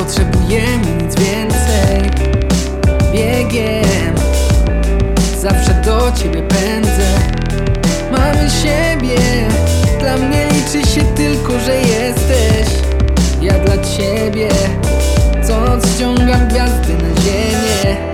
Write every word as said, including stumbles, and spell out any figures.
potrzebujemy nic więcej. Biegiem zawsze do ciebie pędzę. Mamy siebie, dla mnie liczy się tylko, że jesteś. Ja dla ciebie, co ściągam gwiazdy na ziemię.